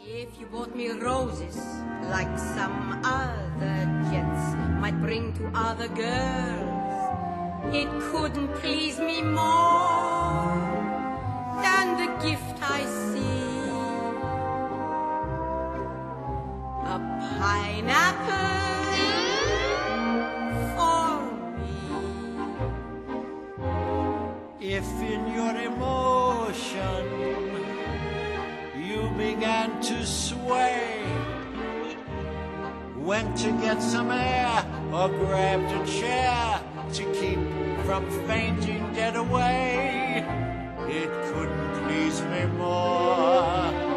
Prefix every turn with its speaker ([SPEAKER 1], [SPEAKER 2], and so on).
[SPEAKER 1] If you bought me roses like some other gents might bring to other girls, it couldn't please me more than the gift I see. A pineapple for me.
[SPEAKER 2] If in your emotion you began to sway, went to get some air or grabbed a chair to keep from fainting dead away, it couldn't please me more